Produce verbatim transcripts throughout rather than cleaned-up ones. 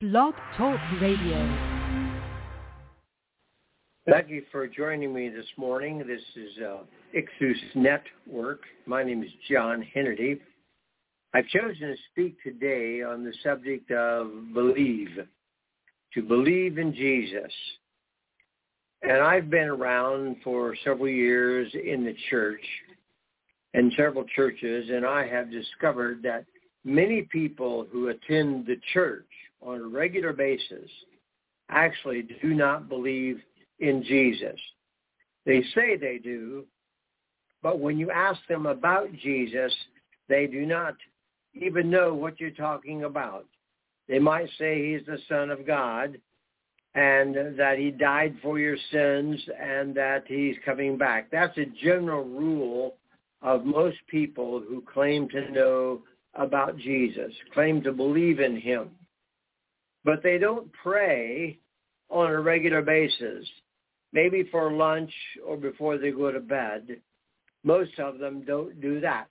Blog Talk Radio. Thank you for joining me this morning. This is uh, Ixus Network. My name is John Hennedy. I've chosen to speak today on the subject of believe, to believe in Jesus. And I've been around for several years in the church and several churches, and I have discovered that many people who attend the church on a regular basis actually do not believe in Jesus. They say they do, but when you ask them about Jesus, they do not even know what you're talking about. They might say he's the Son of God and that he died for your sins and that he's coming back. That's a general rule of most people who claim to know about Jesus, claim to believe in him. But they don't pray on a regular basis, maybe for lunch or before they go to bed. Most of them don't do that.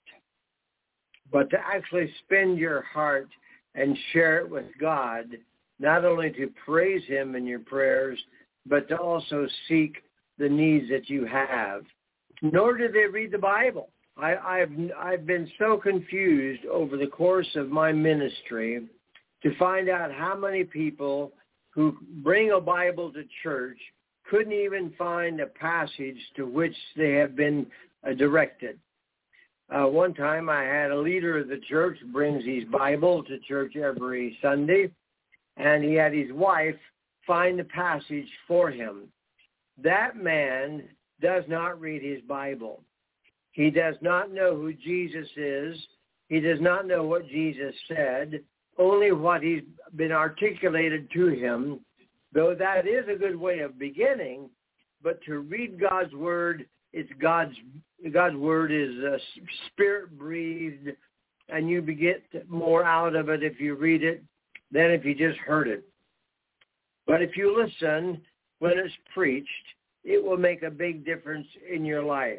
But to actually spend your heart and share it with God, not only to praise him in your prayers, but to also seek the needs that you have. Nor do they read the Bible. I, I've I've been so confused over the course of my ministry to find out how many people who bring a Bible to church couldn't even find a passage to which they have been uh, directed. Uh, one time I had a leader of the church brings his Bible to church every Sunday, and he had his wife find the passage for him. That man does not read his Bible. He does not know who Jesus is. He does not know what Jesus said, only what he's been articulated to him, though that is a good way of beginning. But to read God's word, it's God's God's word is uh, spirit-breathed, and you get more out of it if you read it than if you just heard it. But if you listen when it's preached, it will make a big difference in your life.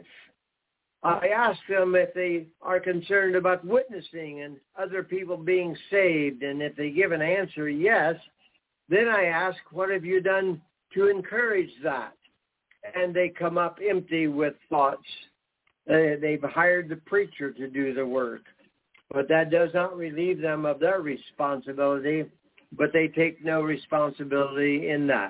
I ask them if they are concerned about witnessing and other people being saved, and if they give an answer yes, then I ask, what have you done to encourage that? And they come up empty with thoughts. Uh, they've hired the preacher to do the work, but that does not relieve them of their responsibility, but they take no responsibility in that.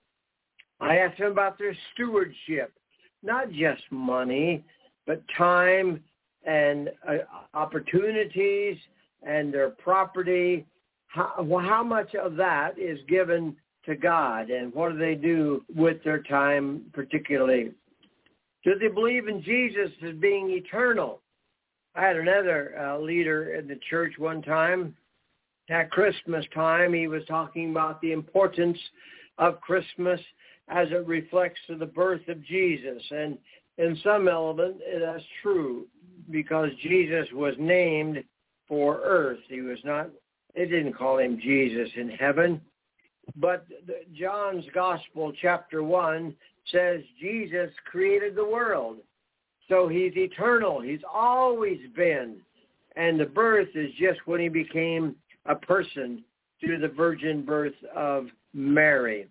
I ask them about their stewardship, not just money, but time and uh, opportunities and their property. How, how much of that is given to God, and what do they do with their time particularly? Do they believe in Jesus as being eternal? I had another uh, leader in the church one time. At Christmas time, he was talking about the importance of Christmas as it reflects to the birth of Jesus. And in some element, that's true, because Jesus was named for earth. He was not, they didn't call him Jesus in heaven. But John's Gospel, chapter one, says Jesus created the world. So he's eternal. He's always been. And the birth is just when he became a person through the virgin birth of Mary.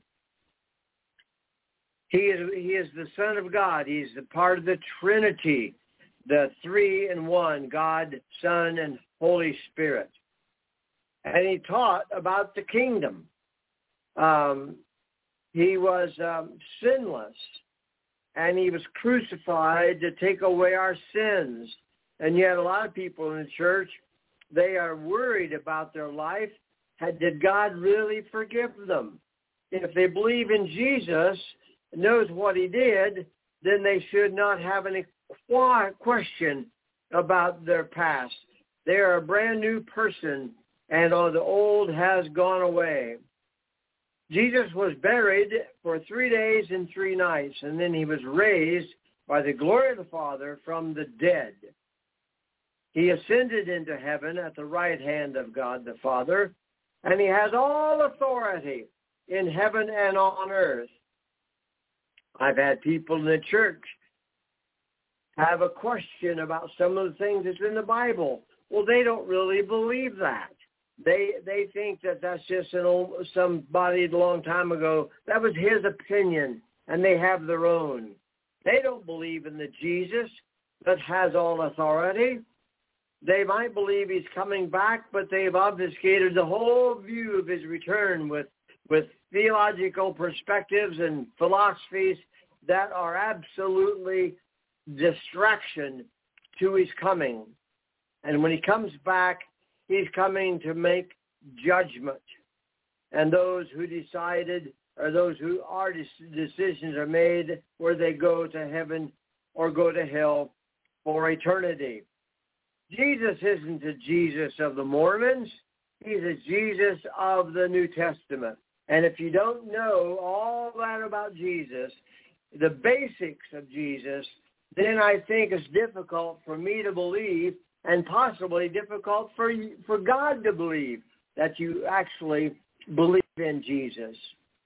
He is, he is the Son of God. He's the part of the Trinity, the three in one, God, Son, and Holy Spirit. And he taught about the kingdom. Um, he was um, sinless, and he was crucified to take away our sins. And yet a lot of people in the church, they are worried about their life. Did God really forgive them? If they believe in Jesus, knows what he did, then they should not have any question about their past. They are a brand new person, and all the old has gone away. Jesus was buried for three days and three nights, and then he was raised by the glory of the Father from the dead. He ascended into heaven at the right hand of God the Father, and he has all authority in heaven and on earth. I've had people in the church have a question about some of the things that's in the Bible. Well, they don't really believe that. They they think that that's just an old somebody a long time ago. That was his opinion, and they have their own. They don't believe in the Jesus that has all authority. They might believe he's coming back, but they've obfuscated the whole view of his return with, with theological perspectives and philosophies that are absolutely distraction to his coming. And when he comes back, he's coming to make judgment. And those who decided, or those who are decisions are made where they go to heaven or go to hell for eternity. Jesus isn't the Jesus of the Mormons. He's the Jesus of the New Testament. And if you don't know all that about Jesus, the basics of Jesus, then I think it's difficult for me to believe, and possibly difficult for you, for God to believe that you actually believe in Jesus.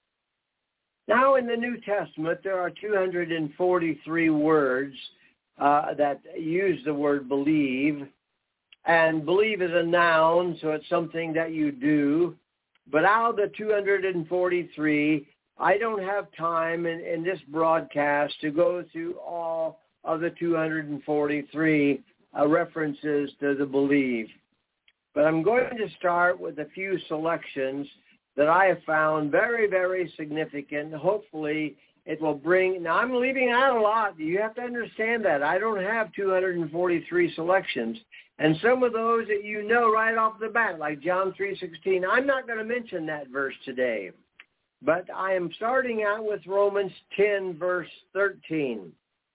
Now in the New Testament, there are two hundred forty-three words uh, that use the word believe. And believe is a noun, so it's something that you do. But out of the two hundred forty-three, I don't have time in, in this broadcast to go through all of the two hundred forty-three uh, references to the believe. But I'm going to start with a few selections that I have found very, very significant. Hopefully it will bring, now I'm leaving out a lot. You have to understand that. I don't have two hundred forty-three selections. And some of those that you know right off the bat, like John three sixteen, I'm not going to mention that verse today. But I am starting out with Romans ten, verse thirteen.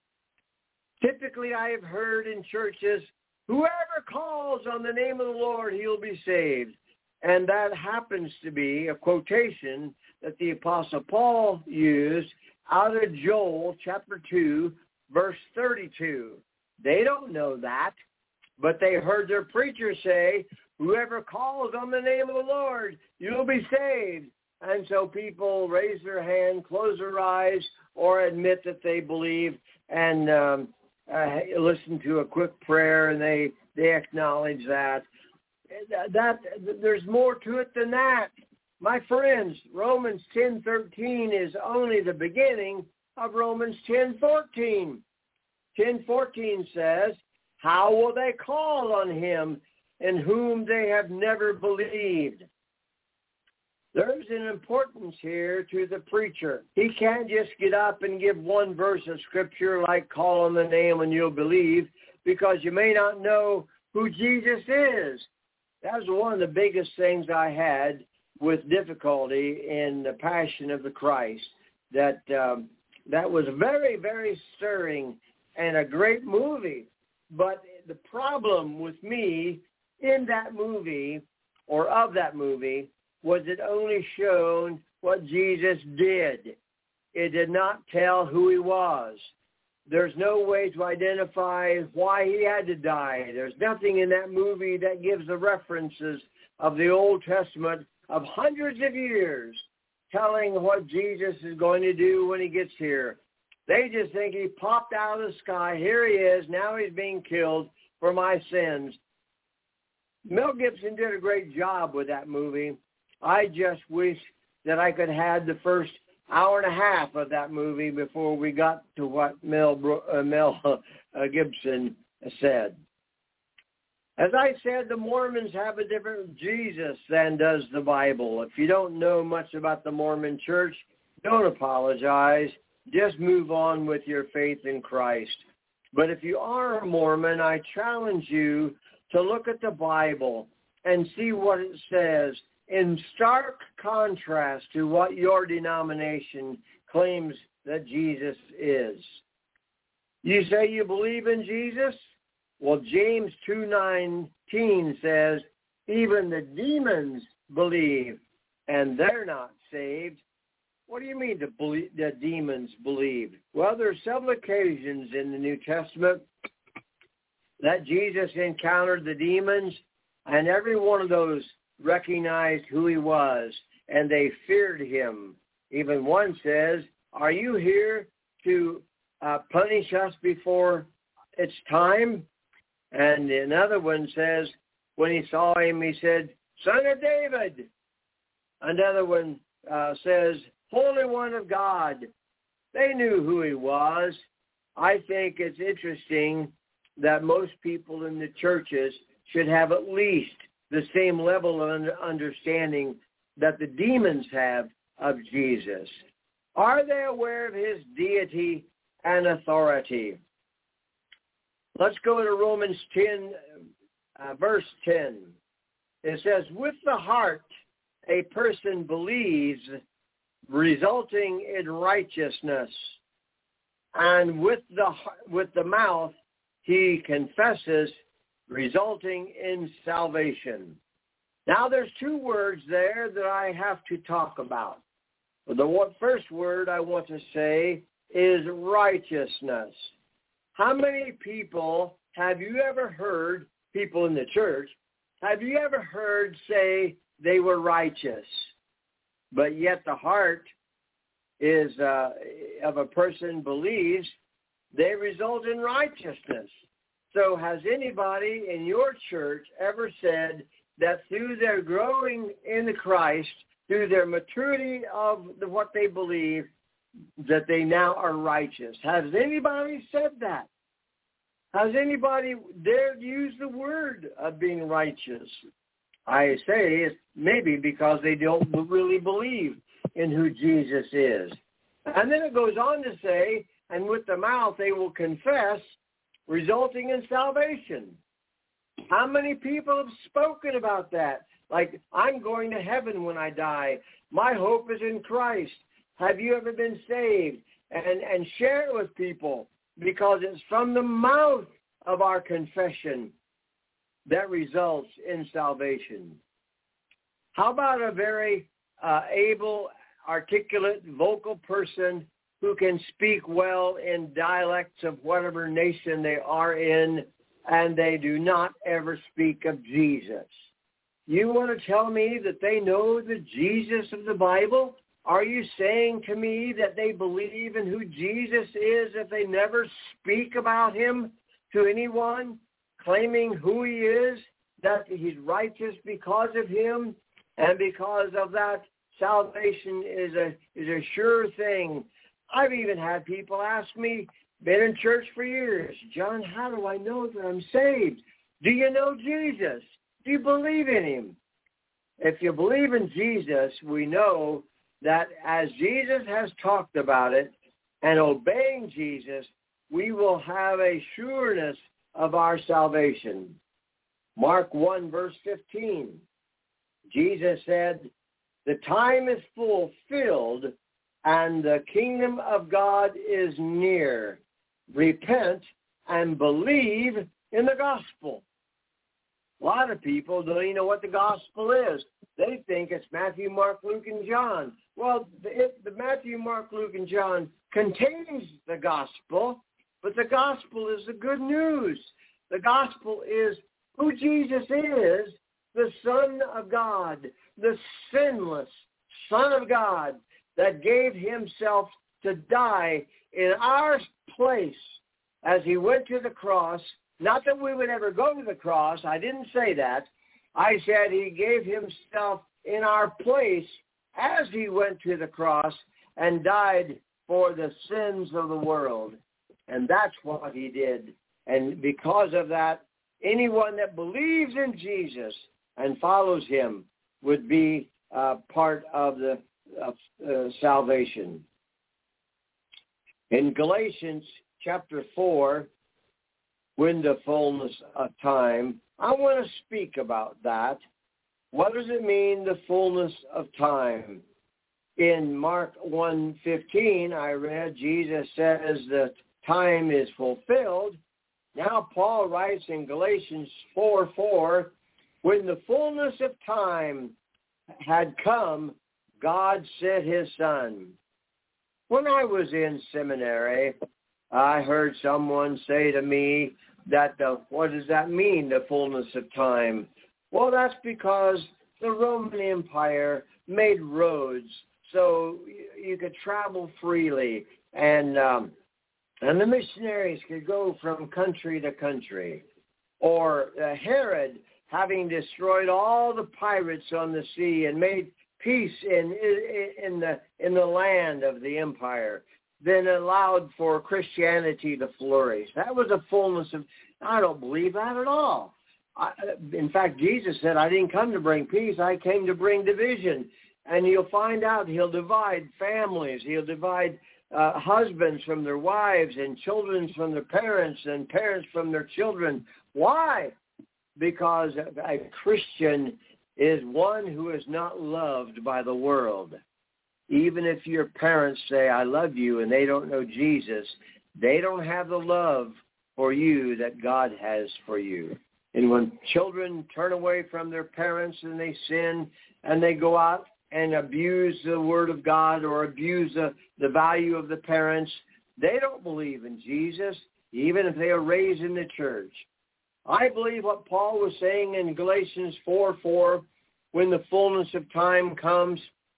Typically, I have heard in churches, whoever calls on the name of the Lord, he'll be saved. And that happens to be a quotation that the Apostle Paul used out of Joel chapter two, verse thirty-two. They don't know that, but they heard their preacher say, whoever calls on the name of the Lord, you'll be saved. And so people raise their hand, close their eyes, or admit that they believe and um, uh, listen to a quick prayer, and they, they acknowledge that. That there's more to it than that. My friends, Romans ten thirteen is only the beginning of Romans ten fourteen. ten fourteen says, how will they call on him in whom they have never believed? There's an importance here to the preacher. He can't just get up and give one verse of Scripture like call on the name and you'll believe, because you may not know who Jesus is. That was one of the biggest things I had with difficulty in the Passion of the Christ. That um, that was very, very stirring and a great movie. But the problem with me in that movie, or of that movie, was it only shown what Jesus did. It did not tell who he was. There's no way to identify why he had to die. There's nothing in that movie that gives the references of the Old Testament of hundreds of years telling what Jesus is going to do when he gets here. They just think he popped out of the sky. Here he is. Now he's being killed for my sins. Mel Gibson did a great job with that movie. I just wish that I could have had the first hour and a half of that movie before we got to what Mel, uh, Mel uh, Gibson said. As I said, the Mormons have a different Jesus than does the Bible. If you don't know much about the Mormon church, don't apologize. Just move on with your faith in Christ. But if you are a Mormon, I challenge you to look at the Bible and see what it says in stark contrast to what your denomination claims that Jesus is. You say you believe in Jesus? Well, James two nineteen says, even the demons believe, and they're not saved. What do you mean the, believe, the demons believe? Well, there's several occasions in the New Testament that Jesus encountered the demons, and every one of those recognized who he was, and they feared him. Even one says, are you here to uh, punish us before it's time? And another one says, when he saw him, he said, Son of David. Another one uh, says, Holy One of God. They knew who he was. I think it's interesting that most people in the churches should have at least the same level of understanding that the demons have of Jesus. Are they aware of his deity and authority? Let's go to Romans ten, uh, verse ten. It says, with the heart a person believes, resulting in righteousness, and with the with the mouth he confesses, resulting in salvation. Now there's two words there that I have to talk about. The first word I want to say is righteousness. How many people have you ever heard, people in the church, have you ever heard say they were righteous, but yet the heart is uh, of a person believes they result in righteousness? So has anybody in your church ever said that through their growing in the Christ, through their maturity of the, what they believe, that they now are righteous? Has anybody said that? Has anybody dared use the word of being righteous? I say it's maybe because they don't really believe in who Jesus is. And then it goes on to say, and with the mouth they will confess, resulting in salvation. How many people have spoken about that? Like, I'm going to heaven when I die. My hope is in Christ. Have you ever been saved? And, and share it with people, because it's from the mouth of our confession that results in salvation. How about a very uh, able, articulate, vocal person who can speak well in dialects of whatever nation they are in, and they do not ever speak of Jesus? You want to tell me that they know the Jesus of the Bible? Are you saying to me that they believe in who Jesus is if they never speak about him to anyone, claiming who he is, that he's righteous because of him, and because of that, salvation is a is a sure thing? I've even had people ask me, been in church for years, John, how do I know that I'm saved? Do you know Jesus? Do you believe in him? If you believe in Jesus, we know that as Jesus has talked about it, and obeying Jesus, we will have a sureness of our salvation. Mark one, verse fifteen. Jesus said, the time is fulfilled, and the kingdom of God is near. Repent and believe in the gospel. A lot of people don't even know what the gospel is. They think it's Matthew, Mark, Luke, and John. Well, the, the Matthew, Mark, Luke, and John contains the gospel, but the gospel is the good news. The gospel is who Jesus is, the Son of God, the sinless Son of God that gave himself to die in our place as he went to the cross. Not that we would ever go to the cross. I didn't say that. I said he gave himself in our place as he went to the cross and died for the sins of the world. And that's what he did. And because of that, anyone that believes in Jesus and follows him would be uh, part of the uh, uh, salvation. In Galatians chapter four, when the fullness of time, I want to speak about that. What does it mean, the fullness of time? In Mark one fifteen, I read, Jesus says that time is fulfilled. Now Paul writes in Galatians four four, when the fullness of time had come, God sent his Son. When I was in seminary, I heard someone say to me that, the, what does that mean, the fullness of time? Well, that's because the Roman Empire made roads so you could travel freely, and um, and the missionaries could go from country to country. Or uh, Herod having destroyed all the pirates on the sea and made peace in, in, the, in the land of the empire, then allowed for Christianity to flourish. That was a fullness of, I don't believe that at all. I, in fact, Jesus said, I didn't come to bring peace, I came to bring division. And you'll find out he'll divide families, he'll divide uh, husbands from their wives and children from their parents and parents from their children. Why? Because a Christian is one who is not loved by the world. Even if your parents say, I love you, and they don't know Jesus, they don't have the love for you that God has for you. And when children turn away from their parents and they sin and they go out and abuse the word of God or abuse the, the value of the parents, they don't believe in Jesus, even if they are raised in the church. I believe what Paul was saying in Galatians four four, when the fullness of time comes,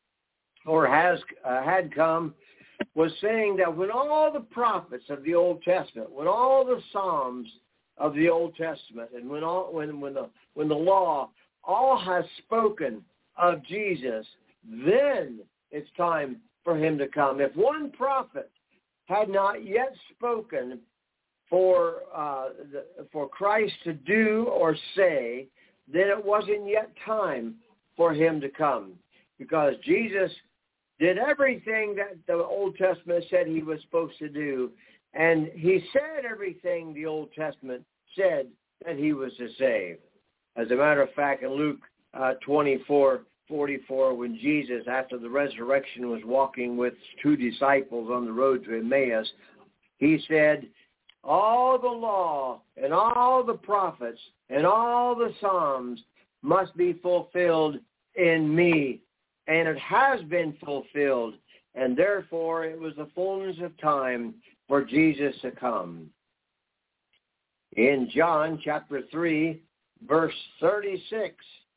or has uh, had come, was saying that when all the prophets of the Old Testament, when all the Psalms of the Old Testament, and when all when when the when the law all has spoken of Jesus, then it's time for him to come. If one prophet had not yet spoken for uh, the, for Christ to do or say, then it wasn't yet time for him to come, because Jesus did everything that the Old Testament said he was supposed to do, and he said everything the Old Testament said that he was to say. As a matter of fact, in Luke uh, twenty-four forty-four, when Jesus, after the resurrection, was walking with two disciples on the road to Emmaus, he said, all the law and all the prophets and all the Psalms must be fulfilled in me. And it has been fulfilled, and therefore it was the fullness of time for Jesus to come. In John chapter three, verse thirty-six,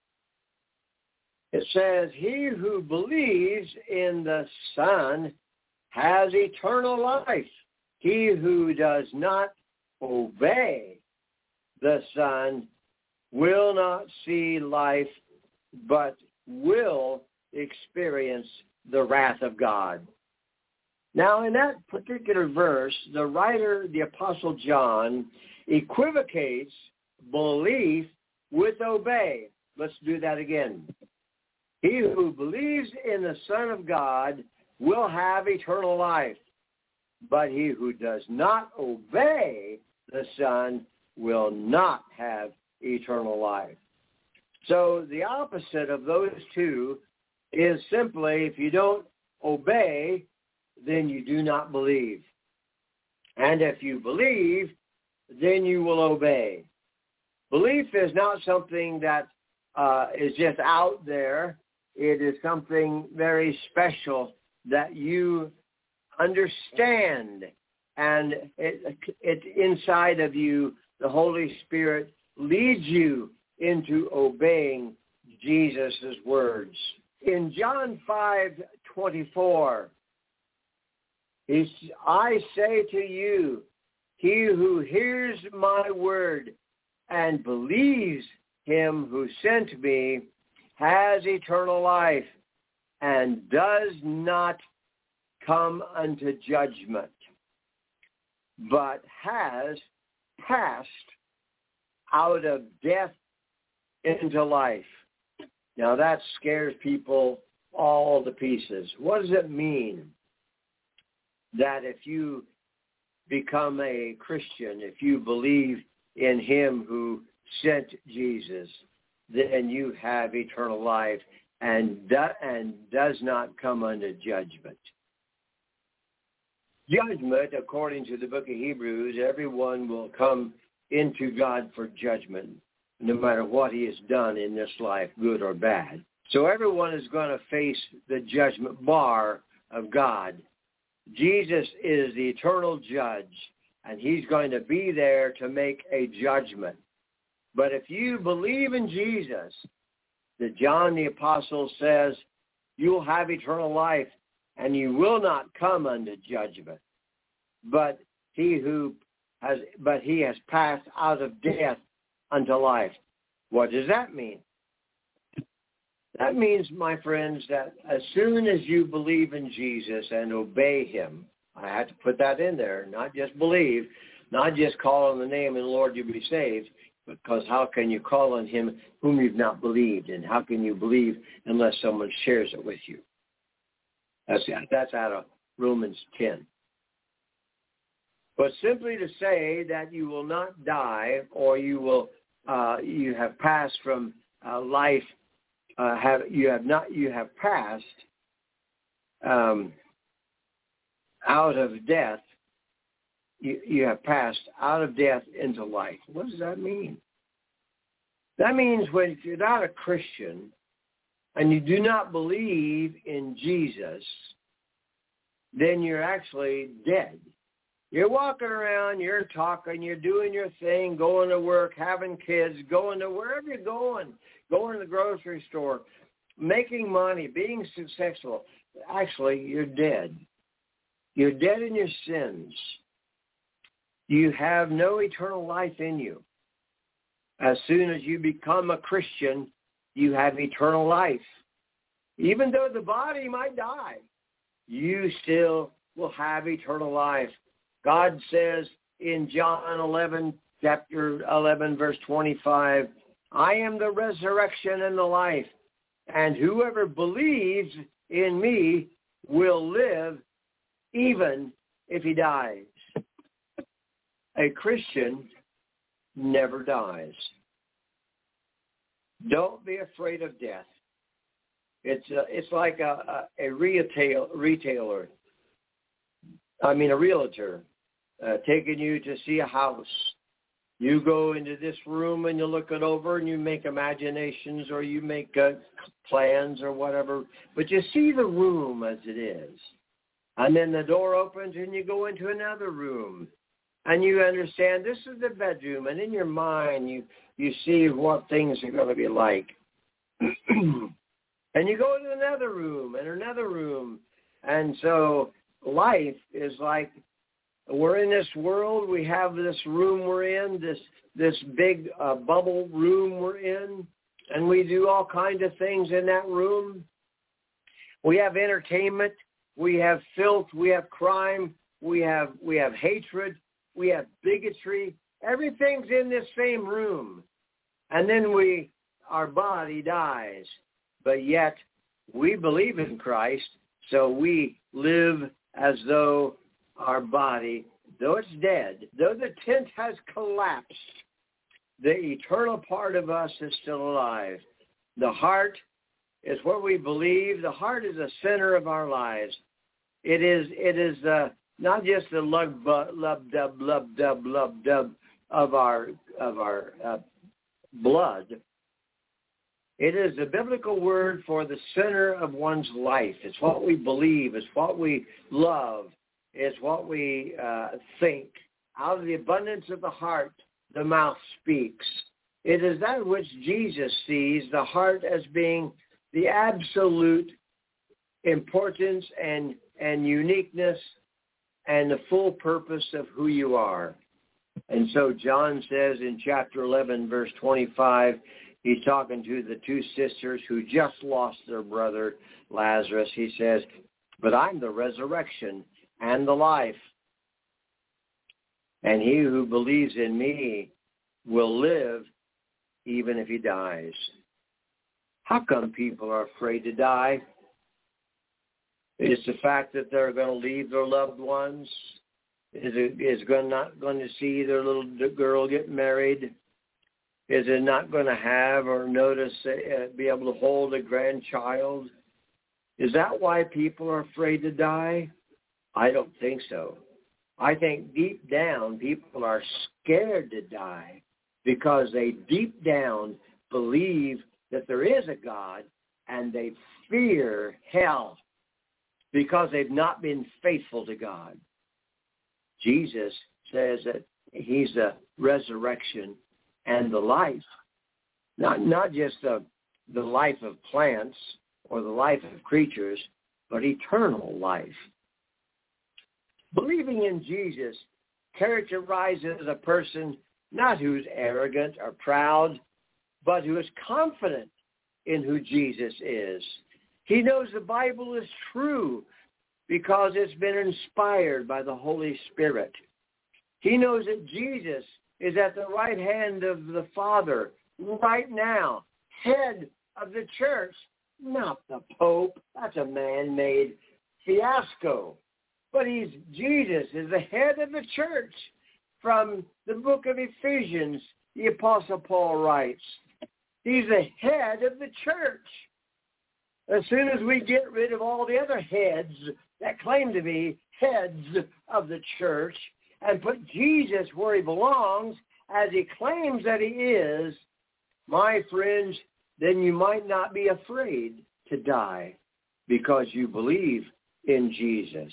it says, he who believes in the Son has eternal life. He who does not obey the Son will not see life, but will experience the wrath of God. Now, in that particular verse, the writer, the Apostle John, equivocates belief with obey. Let's do that again. He who believes in the Son of God will have eternal life, but he who does not obey the Son will not have eternal life. So the opposite of those two is simply, if you don't obey, then you do not believe. And if you believe, then you will obey. Belief is not something that uh, is just out there. It is something very special that you understand, and it, it inside of you, the Holy Spirit leads you into obeying Jesus' words. In John five twenty-four, I say to you, he who hears my word and believes him who sent me has eternal life and does not come unto judgment, but has passed out of death into life. Now that scares people all to pieces. What does it mean that if you become a Christian, if you believe in him who sent Jesus, then you have eternal life and do, and does not come unto judgment? Judgment, according to the book of Hebrews, everyone will come into God for judgment, no matter what he has done in this life, good or bad. So everyone is going to face the judgment bar of God. Jesus is the eternal judge, and he's going to be there to make a judgment. But if you believe in Jesus, that John the Apostle says, you will have eternal life, and you will not come unto judgment. But he who has, but he has passed out of death unto life. What does that mean? That means, my friends, that as soon as you believe in Jesus and obey him, I had to put that in there, not just believe, not just call on the name of the Lord you'll be saved, because how can you call on him whom you've not believed? And how can you believe unless someone shares it with you? That's, that's out of Romans ten. But simply to say that you will not die, or you will, uh, you have passed from uh, life, uh, have you have not, you have passed um, out of death. You, you have passed out of death into life. What does that mean? That means when you're not a Christian and you do not believe in Jesus, then you're actually dead. You're walking around, you're talking, you're doing your thing, going to work, having kids, going to wherever you're going, going to the grocery store, making money, being successful. Actually, you're dead. You're dead in your sins. You have no eternal life in you. As soon as you become a Christian, you have eternal life. Even though the body might die, you still will have eternal life. God says in John eleven, chapter eleven, verse twenty-five, I am the resurrection and the life, and whoever believes in me will live even if he dies. A Christian never dies. Don't be afraid of death. It's a, it's like a, a, a retail retailer. I mean a realtor uh, taking you to see a house. You go into this room and you look it over and you make imaginations or you make uh, plans or whatever, but you see the room as it is. And then the door opens and you go into another room. And you understand this is the bedroom, and in your mind you, you see what things are going to be like. And you go to another room and another room. And so life is like we're in this world. We have this room we're in, this this big uh, bubble room we're in, and we do all kinds of things in that room. We have entertainment. We have filth. We have crime. We have we have hatred. We have bigotry. Everything's in this same room. And then we, our body dies. But yet we believe in Christ, so we live as though our body, though it's dead, though the tent has collapsed, the eternal part of us is still alive. The heart is what we believe. The heart is the center of our lives. It is, it is the not just the lub lub dub lub dub lub dub of our of our uh, blood. It is the biblical word for the center of one's life. It's what we believe. It's what we love. It's what we uh, think. Out of the abundance of the heart, the mouth speaks. It is that which Jesus sees the heart as being the absolute importance and and uniqueness and the full purpose of who you are. And so John says in chapter eleven, verse twenty-five, he's talking to the two sisters who just lost their brother Lazarus. He says, but I'm the resurrection and the life. And he who believes in me will live even if he dies. How come people are afraid to die? It's the fact that they're going to leave their loved ones. Is it is going not going to see their little girl get married? Is it not going to have or notice, uh, be able to hold a grandchild? Is that why people are afraid to die? I don't think so. I think deep down people are scared to die because they deep down believe that there is a God and they fear hell, because they've not been faithful to God. Jesus says that he's the resurrection and the life, not not just the, the life of plants or the life of creatures, but eternal life. Believing in Jesus characterizes a person not who's arrogant or proud, but who is confident in who Jesus is. He knows the Bible is true because it's been inspired by the Holy Spirit. He knows that Jesus is at the right hand of the Father right now, head of the church, not the Pope. That's a man-made fiasco. But he's Jesus is the head of the church. From the book of Ephesians, the Apostle Paul writes, he's the head of the church. As soon as we get rid of all the other heads that claim to be heads of the church and put Jesus where he belongs, as he claims that he is, my friends, then you might not be afraid to die because you believe in Jesus.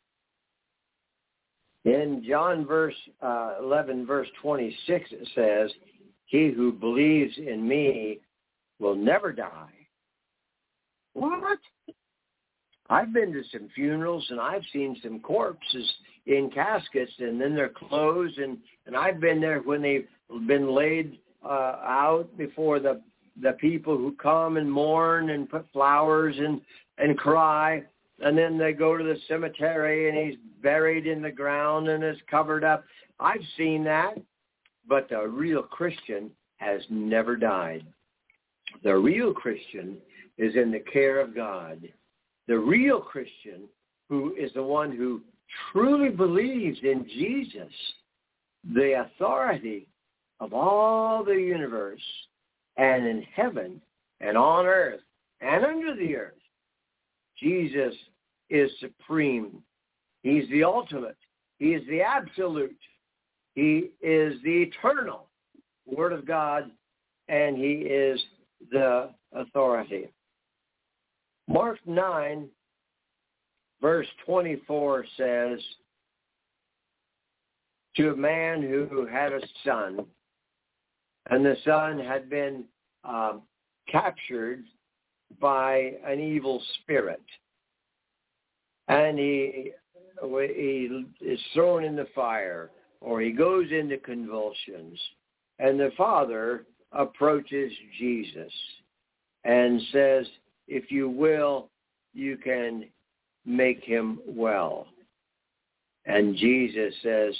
In John verse uh, eleven, verse twenty-six, it says, he who believes in me will never die. What? I've been to some funerals, and I've seen some corpses in caskets, and then they're closed, and, and I've been there when they've been laid uh, out before the the people who come and mourn and put flowers and, and cry, and then they go to the cemetery, and he's buried in the ground and is covered up. I've seen that, but the real Christian has never died. The real Christian is in the care of God. The real Christian, who is the one who truly believes in Jesus, the authority of all the universe, and in heaven and on earth and under the earth, Jesus is supreme. He's the ultimate. He is the absolute. He is the eternal Word of God, and he is the authority. Mark nine, verse twenty-four says, to a man who had a son, and the son had been uh, captured by an evil spirit, and he he is thrown in the fire, or he goes into convulsions, and the father approaches Jesus and says, if you will, you can make him well. And Jesus says,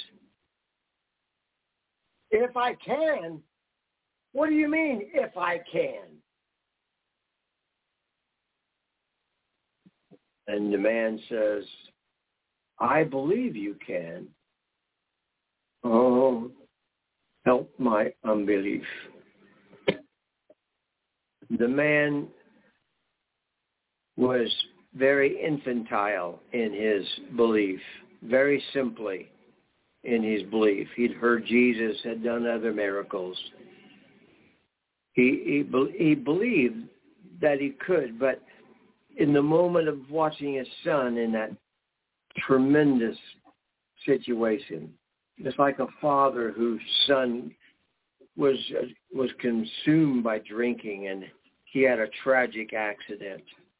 if I can? What do you mean, if I can? And the man says, I believe you can. Oh, help my unbelief. The man was very infantile in his belief, very simply in his belief. He'd heard Jesus had done other miracles. He, he, he believed that he could, but in the moment of watching his son in that tremendous situation, it's like a father whose son was was consumed by drinking, and he had a tragic accident.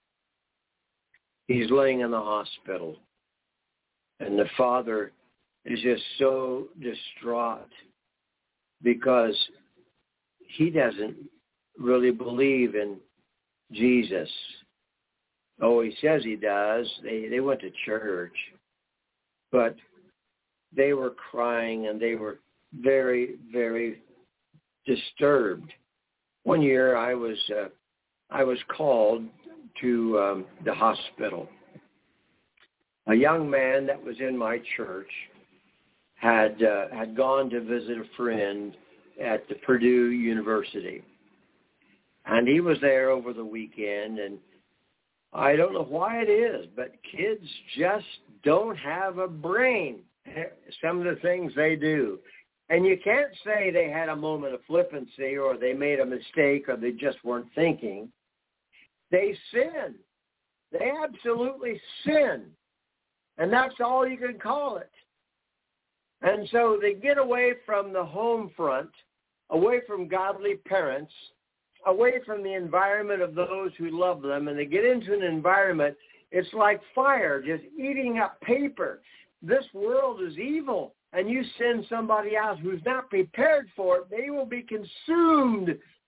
He's laying in the hospital, and the father is just so distraught because he doesn't really believe in Jesus. Oh, he says he does. They they went to church, but they were crying and they were very, very disturbed. One year, I was uh, I was called to um, the hospital. A young man that was in my church had uh, had gone to visit a friend at the Purdue University, and he was there over the weekend. And I don't know why it is, but kids just don't have a brain. Some of the things they do. And you can't say they had a moment of flippancy or they made a mistake or they just weren't thinking. They sin. They absolutely sin. And that's all you can call it. And so they get away from the home front, away from godly parents, away from the environment of those who love them, and they get into an environment, it's like fire just eating up paper. This world is evil, and you send somebody out who's not prepared for it, they will be consumed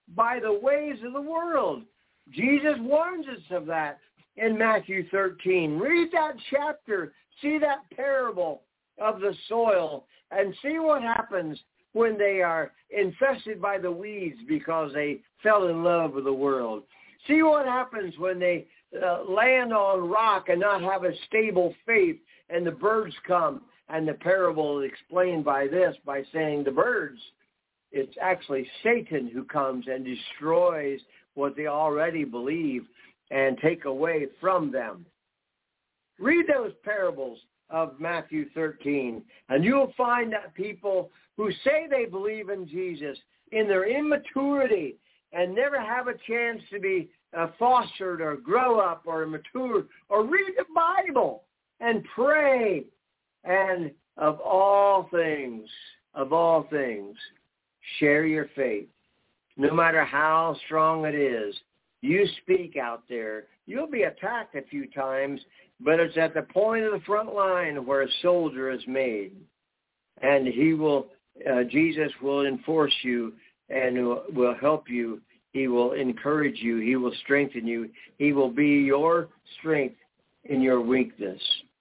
by the ways of the world. Jesus warns us of that in Matthew thirteen. Read that chapter. See that parable of the soil and see what happens when they are infested by the weeds because they fell in love with the world. See what happens when they uh, land on rock and not have a stable faith and the birds come. And the parable is explained by this, by saying the birds, it's actually Satan who comes and destroys what they already believe and take away from them. Read those parables of Matthew thirteen, and you'll find that people who say they believe in Jesus in their immaturity and never have a chance to be uh, fostered or grow up or mature or read the Bible and pray. And of all things, of all things, share your faith. No matter how strong it is, you speak out there. You'll be attacked a few times, but it's at the point of the front line where a soldier is made. And he will, uh, Jesus will enforce you and will help you. He will encourage you. He will strengthen you. He will be your strength in your weakness.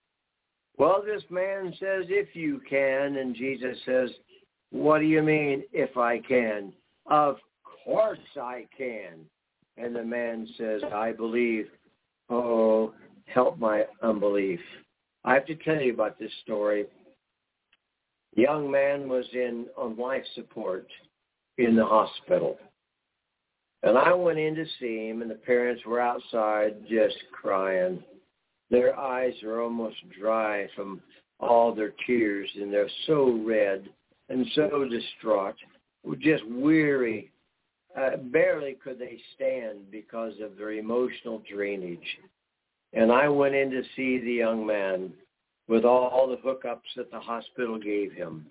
Well, this man says, if you can, and Jesus says, what do you mean, if I can? Of course I can. And the man says, I believe. Oh, help my unbelief. I have to tell you about this story. The young man was in on life support in the hospital. And I went in to see him, and the parents were outside just crying. Their eyes are almost dry from all their tears, and they're so red and so distraught, just weary. Uh, barely could they stand because of their emotional drainage. And I went in to see the young man with all the hookups that the hospital gave him.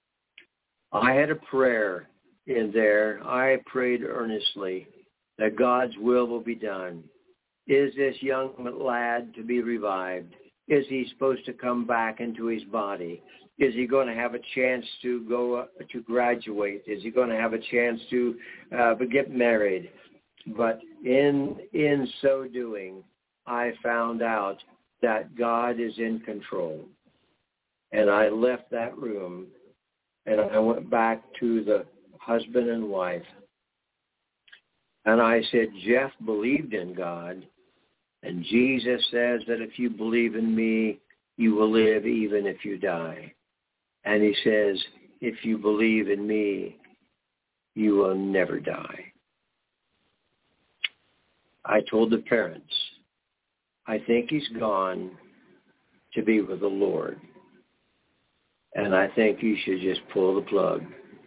I had a prayer in there. I prayed earnestly that God's will will be done. Is this young lad to be revived? Is he supposed to come back into his body? Is he going to have a chance to go uh, to graduate? Is he going to have a chance to uh, get married? But in in so doing, I found out that God is in control. And I left that room, and I went back to the husband and wife. And I said, Jeff believed in God. And Jesus says that if you believe in me, you will live even if you die. And he says, if you believe in me, you will never die. I told the parents, I think he's gone to be with the Lord. And I think you should just pull the plug.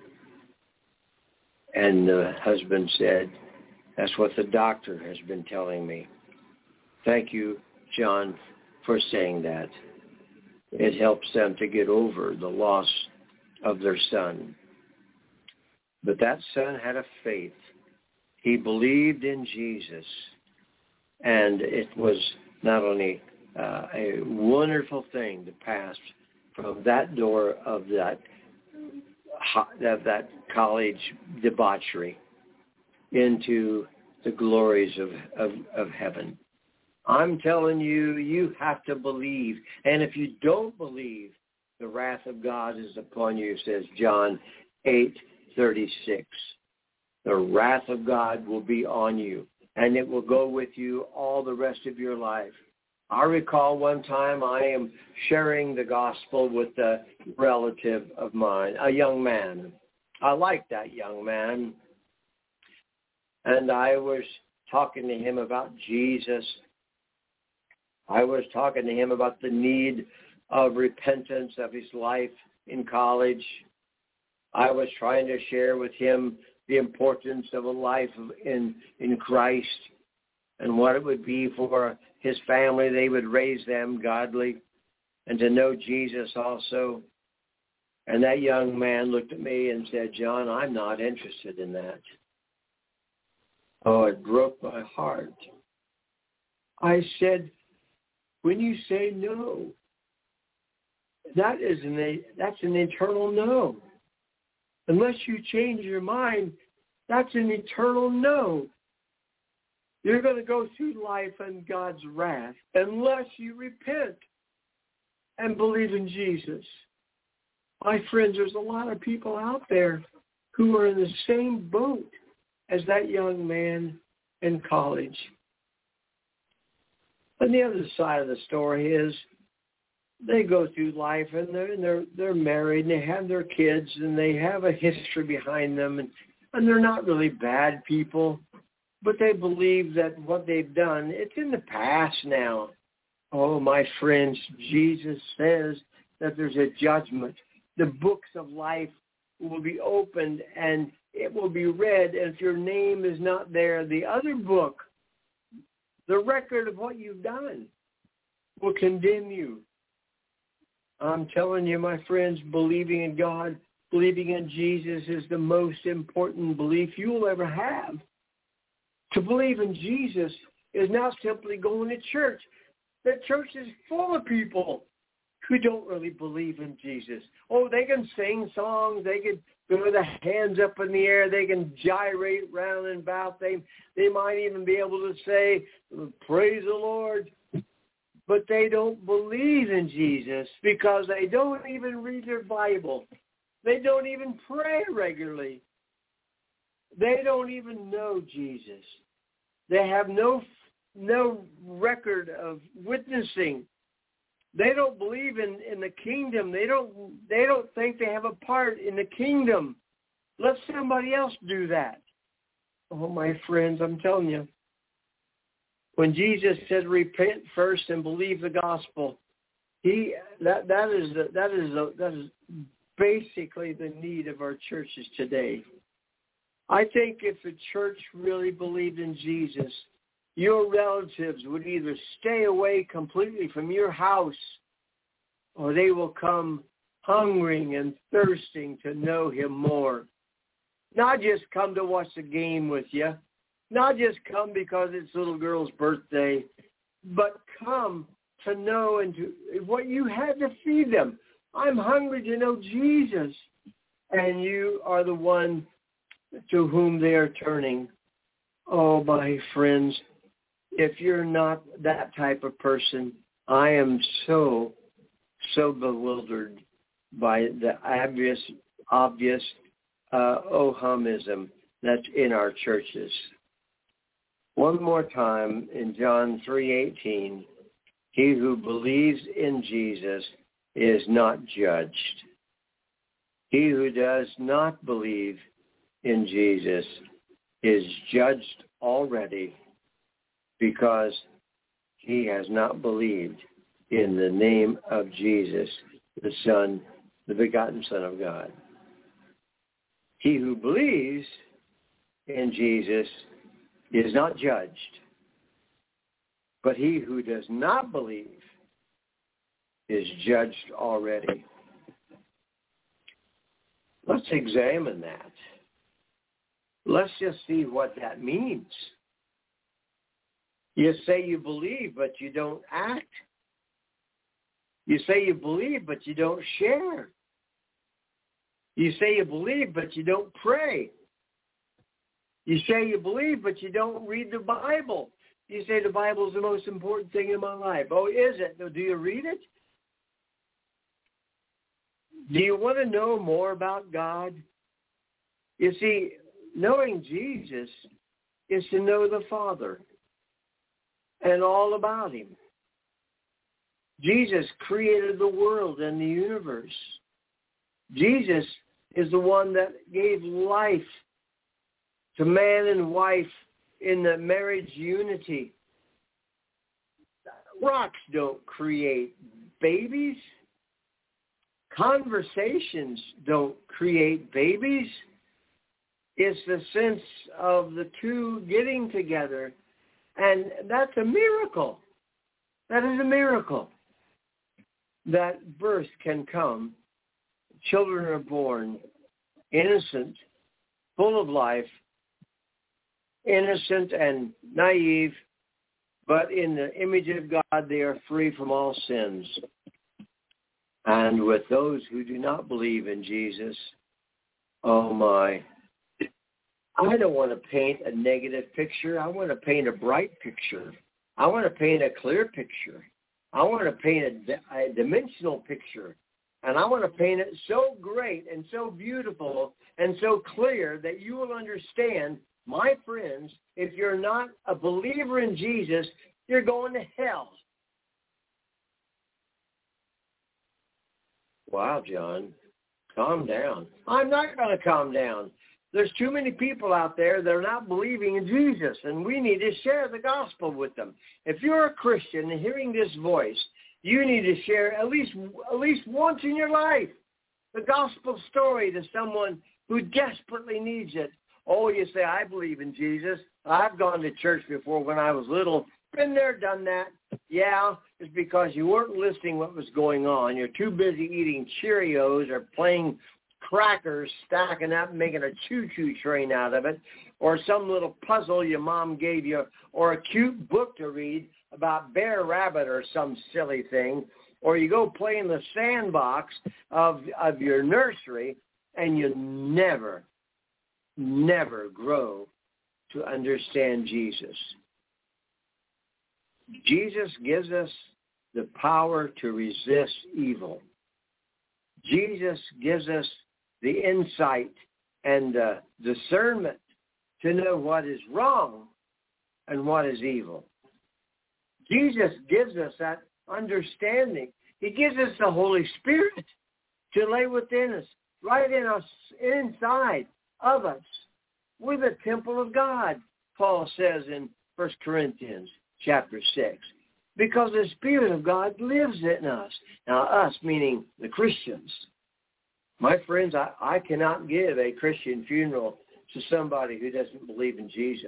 And the husband said, that's what the doctor has been telling me. Thank you, John, for saying that. It helps them to get over the loss of their son. But that son had a faith. He believed in Jesus. And it was not only uh, a wonderful thing to pass from that door of that, of that college debauchery into the glories of, of, of heaven. I'm telling you, you have to believe. And if you don't believe, the wrath of God is upon you, says John eight thirty-six. The wrath of God will be on you, and it will go with you all the rest of your life. I recall one time I am sharing the gospel with a relative of mine, a young man. I liked that young man. And I was talking to him about Jesus. I was talking to him about the need of repentance of his life in college. I was trying to share with him the importance of a life in, in Christ and what it would be for his family. They would raise them godly and to know Jesus also. And that young man looked at me and said, John, I'm not interested in that. Oh, it broke my heart. I said, when you say no, that is an, that's an internal no. Unless you change your mind, That's an eternal no. You're going to go through life in God's wrath unless you repent and believe in Jesus. My friends, there's a lot of people out there who are in the same boat as that young man in college. And the other side of the story is they go through life and they're, and they're, they're married and they have their kids and they have a history behind them, and, and they're not really bad people, but they believe that what they've done, it's in the past now. Oh, my friends, Jesus says that there's a judgment. The books of life will be opened and it will be read, and if your name is not there, the other book, the record of what you've done, will condemn you. I'm telling you, my friends, believing in God, believing in Jesus is the most important belief you will ever have. To believe in Jesus is not simply going to church. The church is full of people who don't really believe in Jesus. Oh, they can sing songs. They can throw their hands up in the air. They can gyrate round and about. They, they might even be able to say, praise the Lord. But they don't believe in Jesus because they don't even read their Bible. They don't even pray regularly. They don't even know Jesus. They have no no record of witnessing. They don't believe in, in the kingdom. They don't they don't think they have a part in the kingdom. Let somebody else do that. Oh, my friends, I'm telling you. When Jesus said repent first and believe the gospel, he that that is that is that is basically the need of our churches today. I think if the church really believed in Jesus, your relatives would either stay away completely from your house or they will come hungering and thirsting to know him more. Not just come to watch the game with you, not just come because it's little girl's birthday, but come to know and to what you had to feed them. I'm hungry to know Jesus, and you are the one to whom they are turning. Oh, my friends, if you're not that type of person, I am so, so bewildered by the obvious, obvious uh, oh-humism that's in our churches. One more time in John three eighteen, he who believes in Jesus is not judged. He who does not believe in Jesus is judged already because he has not believed in the name of Jesus, the Son, the begotten Son of God. He who believes in Jesus is not judged, but he who does not believe is judged already. Let's examine that. Let's just see what that means. You say you believe, but you don't act. You say you believe, but you don't share. You say you believe, but you don't pray. You say you believe, but you don't read the Bible. You say the Bible is the most important thing in my life. Oh, is it? Do you read it? Do you want to know more about God? You see, knowing Jesus is to know the Father and all about him. Jesus created the world and the universe. Jesus is the one that gave life to man and wife in the marriage unity. Rocks don't create babies. Conversations don't create babies. It's the sense of the two getting together. And that's a miracle. That is a miracle. That birth can come. Children are born innocent, full of life, innocent and naive, but in the image of God they are free from all sins. And with those who do not believe in Jesus, oh my, I don't want to paint a negative picture. I want to paint a bright picture. I want to paint a clear picture. I want to paint a, a dimensional picture. And I want to paint it so great and so beautiful and so clear that you will understand, my friends, if you're not a believer in Jesus, you're going to hell. Wow, John, calm down. I'm not going to calm down. There's too many people out there that are not believing in Jesus, and we need to share the gospel with them. If you're a Christian and hearing this voice, you need to share at least at least once in your life the gospel story to someone who desperately needs it. Oh, you say, I believe in Jesus. I've gone to church before when I was little. Been there, done that. Yeah, it's because you weren't listening what was going on. You're too busy eating Cheerios or playing crackers, stacking up and making a choo-choo train out of it, or some little puzzle your mom gave you, or a cute book to read about Bear Rabbit or some silly thing, or you go play in the sandbox of of your nursery, and you never, never grow to understand Jesus. Jesus gives us the power to resist evil. Jesus gives us the insight and uh, discernment to know what is wrong and what is evil. Jesus gives us that understanding. He gives us the Holy Spirit to lay within us, right in us, inside of us. We're the temple of God, Paul says in First Corinthians chapter six, because the Spirit of God lives in us. Now, us meaning the Christians. My friends, I, I cannot give a Christian funeral to somebody who doesn't believe in Jesus.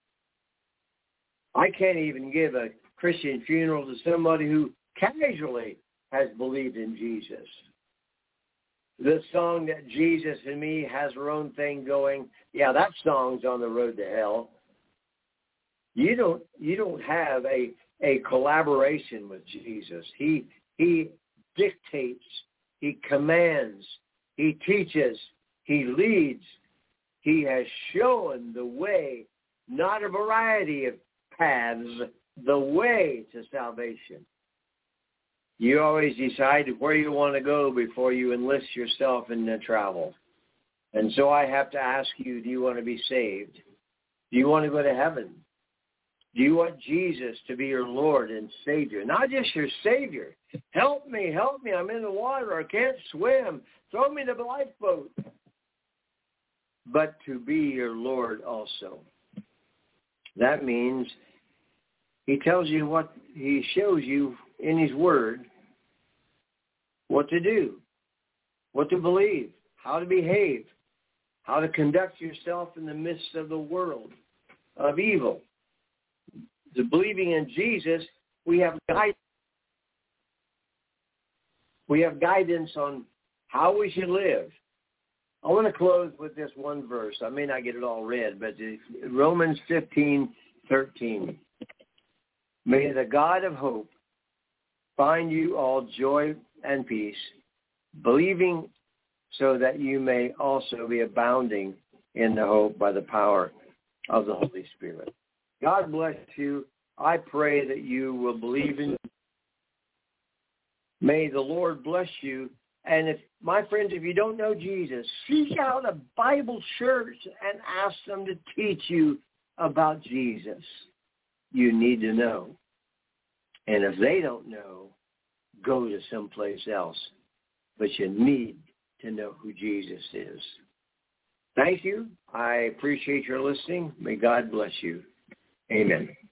I can't even give a Christian funeral to somebody who casually has believed in Jesus. The song that Jesus and Me has her own thing going, yeah, that song's on the road to hell. You don't you don't have a a collaboration with Jesus. He he dictates, he commands, he teaches, he leads. He has shown the way, not a variety of paths, the way to salvation. You always decide where you want to go before you enlist yourself in the travel. And so I have to ask you, do you want to be saved? Do you want to go to heaven? Do you want Jesus to be your Lord and Savior? Not just your Savior. Help me, help me. I'm in the water. I can't swim. Throw me to the lifeboat. But to be your Lord also. That means he tells you what, he shows you in his word what to do, what to believe, how to behave, how to conduct yourself in the midst of the world of evil. The believing in Jesus, we have guidance. We have guidance on how we should live. I want to close with this one verse. I may not get it all read, but Romans fifteen thirteen. May the God of hope find you all joy and peace, believing so that you may also be abounding in the hope by the power of the Holy Spirit. God bless you. I pray that you will believe in. May the Lord bless you. And if, my friends, if you don't know Jesus, seek out a Bible church and ask them to teach you about Jesus. You need to know. And if they don't know, go to someplace else. But you need to know who Jesus is. Thank you. I appreciate your listening. May God bless you. Amen.